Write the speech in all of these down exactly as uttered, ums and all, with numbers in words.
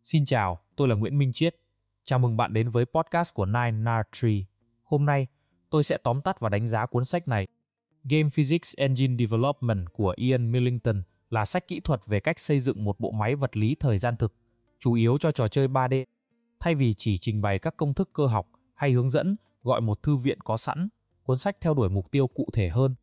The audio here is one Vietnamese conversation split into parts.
Xin chào, tôi là Nguyễn Minh Chiết. Chào mừng bạn đến với podcast của Nine Nard Tree. Hôm nay, tôi sẽ tóm tắt và đánh giá cuốn sách này. Game Physics Engine Development của Ian Millington là sách kỹ thuật về cách xây dựng một bộ máy vật lý thời gian thực, chủ yếu cho trò chơi ba D. Thay vì chỉ trình bày các công thức cơ học hay hướng dẫn gọi một thư viện có sẵn, cuốn sách theo đuổi mục tiêu cụ thể hơn,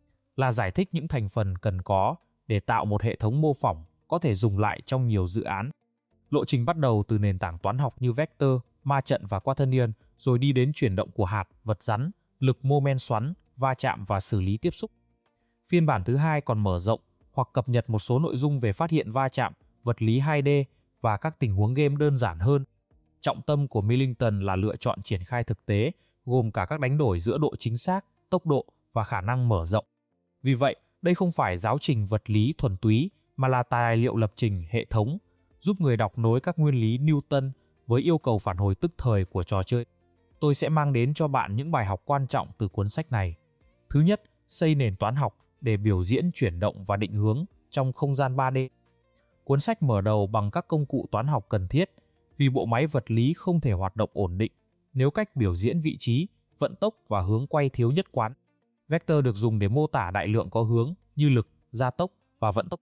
là giải thích những thành phần cần có để tạo một hệ thống mô phỏng có thể dùng lại trong nhiều dự án. Lộ trình bắt đầu từ nền tảng toán học như vector, ma trận và quaternion, rồi đi đến chuyển động của hạt, vật rắn, lực mô men xoắn, va chạm và xử lý tiếp xúc. Phiên bản thứ hai còn mở rộng hoặc cập nhật một số nội dung về phát hiện va chạm, vật lý hai D và các tình huống game đơn giản hơn. Trọng tâm của Millington là lựa chọn triển khai thực tế, gồm cả các đánh đổi giữa độ chính xác, tốc độ và khả năng mở rộng. Vì vậy, đây không phải giáo trình vật lý thuần túy, mà là tài liệu lập trình hệ thống, giúp người đọc nối các nguyên lý Newton với yêu cầu phản hồi tức thời của trò chơi. Tôi sẽ mang đến cho bạn những bài học quan trọng từ cuốn sách này. Thứ nhất, xây nền toán học để biểu diễn chuyển động và định hướng trong không gian ba D. Cuốn sách mở đầu bằng các công cụ toán học cần thiết, vì bộ máy vật lý không thể hoạt động ổn định nếu cách biểu diễn vị trí, vận tốc và hướng quay thiếu nhất quán. Vector được dùng để mô tả đại lượng có hướng như lực, gia tốc và vận tốc.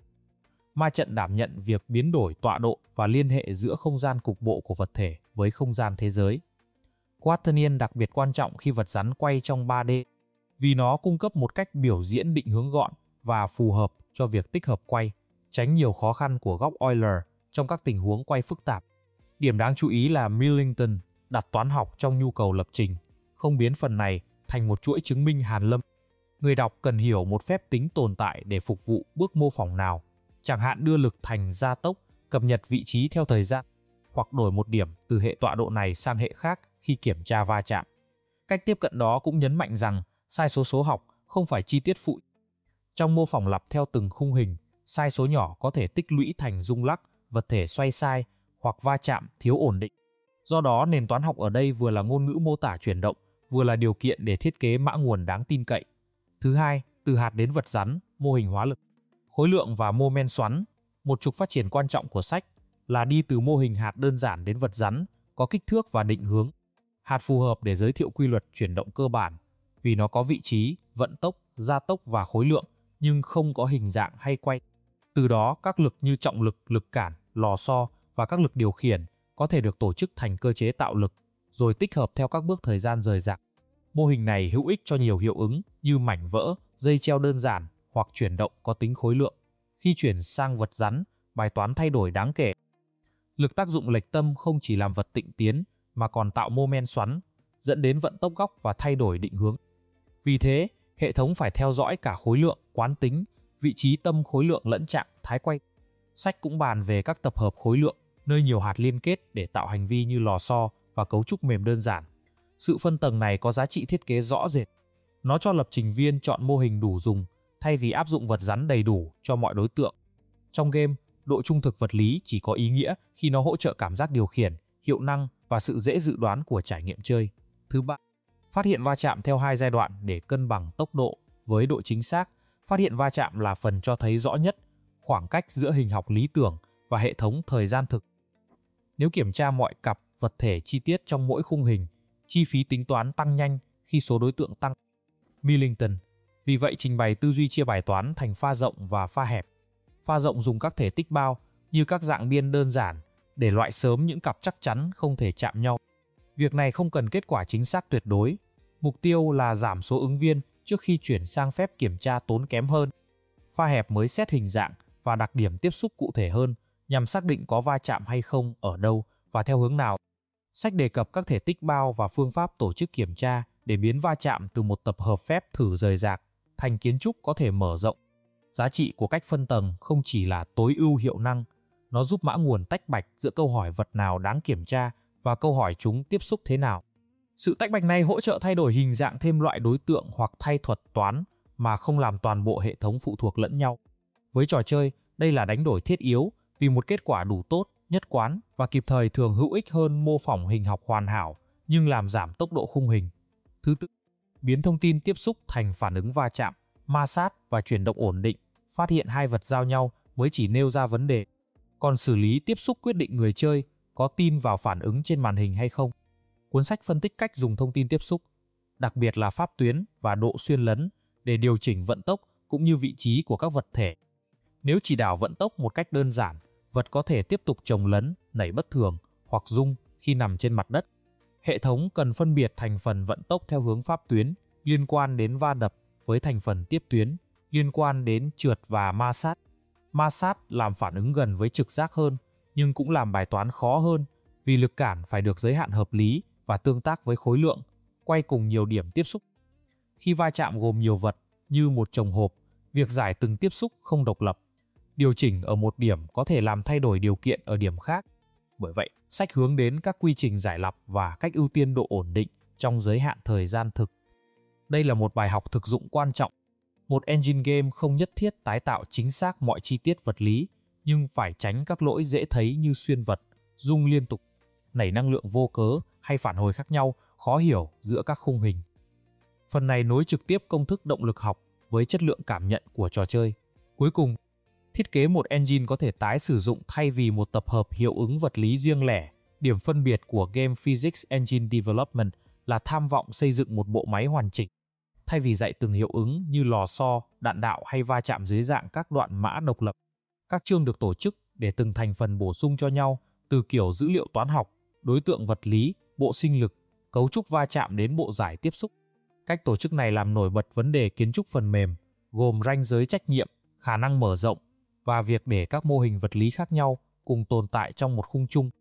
Ma trận đảm nhận việc biến đổi tọa độ và liên hệ giữa không gian cục bộ của vật thể với không gian thế giới. Quaternion đặc biệt quan trọng khi vật rắn quay trong ba D, vì nó cung cấp một cách biểu diễn định hướng gọn và phù hợp cho việc tích hợp quay, tránh nhiều khó khăn của góc Euler trong các tình huống quay phức tạp. Điểm đáng chú ý là Millington đặt toán học trong nhu cầu lập trình, không biến phần này thành một chuỗi chứng minh hàn lâm. Người đọc cần hiểu một phép tính tồn tại để phục vụ bước mô phỏng nào, chẳng hạn đưa lực thành gia tốc, cập nhật vị trí theo thời gian, hoặc đổi một điểm từ hệ tọa độ này sang hệ khác khi kiểm tra va chạm. Cách tiếp cận đó cũng nhấn mạnh rằng sai số số học không phải chi tiết phụ. Trong mô phỏng lặp theo từng khung hình, sai số nhỏ có thể tích lũy thành rung lắc, vật thể xoay sai hoặc va chạm thiếu ổn định. Do đó, nền toán học ở đây vừa là ngôn ngữ mô tả chuyển động, vừa là điều kiện để thiết kế mã nguồn đáng tin cậy. Thứ hai, từ hạt đến vật rắn, mô hình hóa lực. Khối lượng và mô men xoắn, một trục phát triển quan trọng của sách, là đi từ mô hình hạt đơn giản đến vật rắn, có kích thước và định hướng. Hạt phù hợp để giới thiệu quy luật chuyển động cơ bản, vì nó có vị trí, vận tốc, gia tốc và khối lượng, nhưng không có hình dạng hay quay. Từ đó, các lực như trọng lực, lực cản, lò xo và các lực điều khiển có thể được tổ chức thành cơ chế tạo lực, rồi tích hợp theo các bước thời gian rời rạc. Mô hình này hữu ích cho nhiều hiệu ứng như mảnh vỡ, dây treo đơn giản hoặc chuyển động có tính khối lượng. Khi chuyển sang vật rắn, bài toán thay đổi đáng kể. Lực tác dụng lệch tâm không chỉ làm vật tịnh tiến mà còn tạo mô men xoắn, dẫn đến vận tốc góc và thay đổi định hướng. Vì thế, hệ thống phải theo dõi cả khối lượng, quán tính, vị trí tâm khối lượng lẫn trạng thái quay. Sách cũng bàn về các tập hợp khối lượng, nơi nhiều hạt liên kết để tạo hành vi như lò xo và cấu trúc mềm đơn giản. Sự phân tầng này có giá trị thiết kế rõ rệt. Nó cho lập trình viên chọn mô hình đủ dùng, thay vì áp dụng vật rắn đầy đủ cho mọi đối tượng. Trong game, độ trung thực vật lý chỉ có ý nghĩa khi nó hỗ trợ cảm giác điều khiển, hiệu năng và sự dễ dự đoán của trải nghiệm chơi. Thứ ba, phát hiện va chạm theo hai giai đoạn để cân bằng tốc độ với độ chính xác. Phát hiện va chạm là phần cho thấy rõ nhất khoảng cách giữa hình học lý tưởng và hệ thống thời gian thực. Nếu kiểm tra mọi cặp vật thể chi tiết trong mỗi khung hình, chi phí tính toán tăng nhanh khi số đối tượng tăng. Millington vì vậy trình bày tư duy chia bài toán thành pha rộng và pha hẹp. Pha rộng dùng các thể tích bao như các dạng biên đơn giản để loại sớm những cặp chắc chắn không thể chạm nhau. Việc này không cần kết quả chính xác tuyệt đối. Mục tiêu là giảm số ứng viên trước khi chuyển sang phép kiểm tra tốn kém hơn. Pha hẹp mới xét hình dạng và đặc điểm tiếp xúc cụ thể hơn nhằm xác định có va chạm hay không, ở đâu và theo hướng nào. Sách đề cập các thể tích bao và phương pháp tổ chức kiểm tra để biến va chạm từ một tập hợp phép thử rời rạc thành kiến trúc có thể mở rộng. Giá trị của cách phân tầng không chỉ là tối ưu hiệu năng, nó giúp mã nguồn tách bạch giữa câu hỏi vật nào đáng kiểm tra và câu hỏi chúng tiếp xúc thế nào. Sự tách bạch này hỗ trợ thay đổi hình dạng thêm loại đối tượng hoặc thay thuật toán mà không làm toàn bộ hệ thống phụ thuộc lẫn nhau. Với trò chơi, đây là đánh đổi thiết yếu vì một kết quả đủ tốt, nhất quán và kịp thời thường hữu ích hơn mô phỏng hình học hoàn hảo nhưng làm giảm tốc độ khung hình. Thứ tư, biến thông tin tiếp xúc thành phản ứng va chạm, ma sát và chuyển động ổn định. Phát hiện hai vật giao nhau mới chỉ nêu ra vấn đề. Còn xử lý tiếp xúc quyết định người chơi có tin vào phản ứng trên màn hình hay không. Cuốn sách phân tích cách dùng thông tin tiếp xúc, đặc biệt là pháp tuyến và độ xuyên lấn để điều chỉnh vận tốc cũng như vị trí của các vật thể. Nếu chỉ đảo vận tốc một cách đơn giản, vật có thể tiếp tục chồng lấn, nảy bất thường hoặc rung khi nằm trên mặt đất. Hệ thống cần phân biệt thành phần vận tốc theo hướng pháp tuyến liên quan đến va đập với thành phần tiếp tuyến liên quan đến trượt và ma sát. Ma sát làm phản ứng gần với trực giác hơn, nhưng cũng làm bài toán khó hơn vì lực cản phải được giới hạn hợp lý và tương tác với khối lượng, quay cùng nhiều điểm tiếp xúc. Khi va chạm gồm nhiều vật như một chồng hộp, việc giải từng tiếp xúc không độc lập. Điều chỉnh ở một điểm có thể làm thay đổi điều kiện ở điểm khác. Bởi vậy, sách hướng đến các quy trình giải lặp và cách ưu tiên độ ổn định trong giới hạn thời gian thực. Đây là một bài học thực dụng quan trọng. Một engine game không nhất thiết tái tạo chính xác mọi chi tiết vật lý, nhưng phải tránh các lỗi dễ thấy như xuyên vật, rung liên tục, nảy năng lượng vô cớ hay phản hồi khác nhau, khó hiểu giữa các khung hình. Phần này nối trực tiếp công thức động lực học với chất lượng cảm nhận của trò chơi. Cuối cùng, thiết kế một engine có thể tái sử dụng thay vì một tập hợp hiệu ứng vật lý riêng lẻ. Điểm phân biệt của Game Physics Engine Development là tham vọng xây dựng một bộ máy hoàn chỉnh. Thay vì dạy từng hiệu ứng như lò xo, đạn đạo hay va chạm dưới dạng các đoạn mã độc lập, các chương được tổ chức để từng thành phần bổ sung cho nhau, từ kiểu dữ liệu toán học, đối tượng vật lý, bộ sinh lực, cấu trúc va chạm đến bộ giải tiếp xúc. Cách tổ chức này làm nổi bật vấn đề kiến trúc phần mềm, gồm ranh giới trách nhiệm, khả năng mở rộng và việc để các mô hình vật lý khác nhau cùng tồn tại trong một khung chung.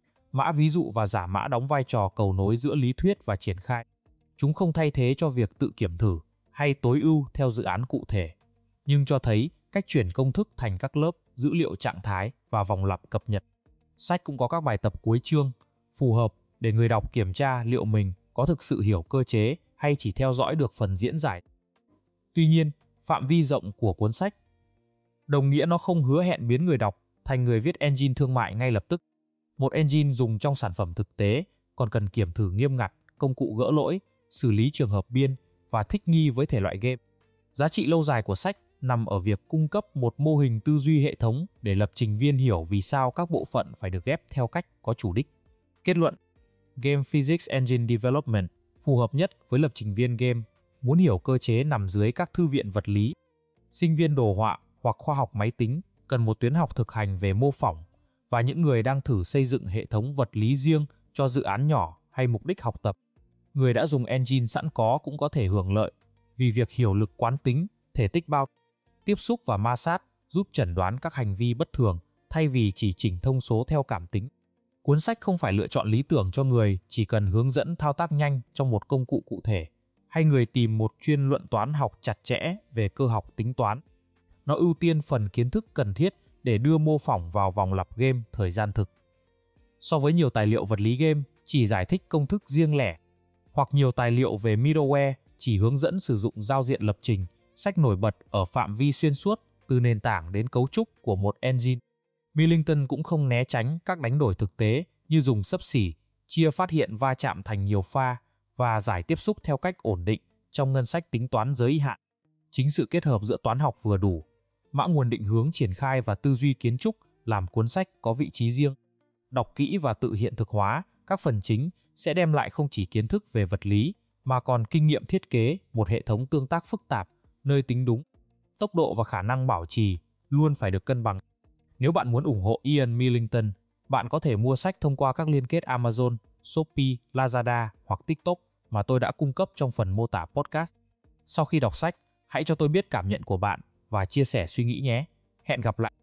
Mã ví dụ và giả mã đóng vai trò cầu nối giữa lý thuyết và triển khai. Chúng không thay thế cho việc tự kiểm thử hay tối ưu theo dự án cụ thể, nhưng cho thấy cách chuyển công thức thành các lớp dữ liệu trạng thái và vòng lặp cập nhật. Sách cũng có các bài tập cuối chương, phù hợp để người đọc kiểm tra liệu mình có thực sự hiểu cơ chế hay chỉ theo dõi được phần diễn giải. Tuy nhiên, phạm vi rộng của cuốn sách đồng nghĩa nó không hứa hẹn biến người đọc thành người viết engine thương mại ngay lập tức. Một engine dùng trong sản phẩm thực tế còn cần kiểm thử nghiêm ngặt, công cụ gỡ lỗi, xử lý trường hợp biên và thích nghi với thể loại game. Giá trị lâu dài của sách nằm ở việc cung cấp một mô hình tư duy hệ thống để lập trình viên hiểu vì sao các bộ phận phải được ghép theo cách có chủ đích. Kết luận: Game Physics Engine Development phù hợp nhất với lập trình viên game muốn hiểu cơ chế nằm dưới các thư viện vật lý. Sinh viên đồ họa hoặc khoa học máy tính cần một tuyến học thực hành về mô phỏng, và những người đang thử xây dựng hệ thống vật lý riêng cho dự án nhỏ hay mục đích học tập. Người đã dùng engine sẵn có cũng có thể hưởng lợi vì việc hiểu lực quán tính, thể tích bao tiếp xúc và ma sát giúp chẩn đoán các hành vi bất thường thay vì chỉ chỉnh thông số theo cảm tính. Cuốn sách không phải lựa chọn lý tưởng cho người chỉ cần hướng dẫn thao tác nhanh trong một công cụ cụ thể, hay người tìm một chuyên luận toán học chặt chẽ về cơ học tính toán. Nó ưu tiên phần kiến thức cần thiết để đưa mô phỏng vào vòng lặp game thời gian thực. So với nhiều tài liệu vật lý game chỉ giải thích công thức riêng lẻ, hoặc nhiều tài liệu về middleware chỉ hướng dẫn sử dụng giao diện lập trình, sách nổi bật ở phạm vi xuyên suốt từ nền tảng đến cấu trúc của một engine. Millington cũng không né tránh các đánh đổi thực tế như dùng xấp xỉ, chia phát hiện va chạm thành nhiều pha và giải tiếp xúc theo cách ổn định trong ngân sách tính toán giới hạn. Chính sự kết hợp giữa toán học vừa đủ, mã nguồn định hướng triển khai và tư duy kiến trúc làm cuốn sách có vị trí riêng. Đọc kỹ và tự hiện thực hóa các phần chính sẽ đem lại không chỉ kiến thức về vật lý mà còn kinh nghiệm thiết kế một hệ thống tương tác phức tạp nơi tính đúng, tốc độ và khả năng bảo trì luôn phải được cân bằng. Nếu bạn muốn ủng hộ Ian Millington, bạn có thể mua sách thông qua các liên kết Amazon, Shopee, Lazada hoặc TikTok mà tôi đã cung cấp trong phần mô tả podcast. Sau khi đọc sách, hãy cho tôi biết cảm nhận của bạn và chia sẻ suy nghĩ nhé. Hẹn gặp lại!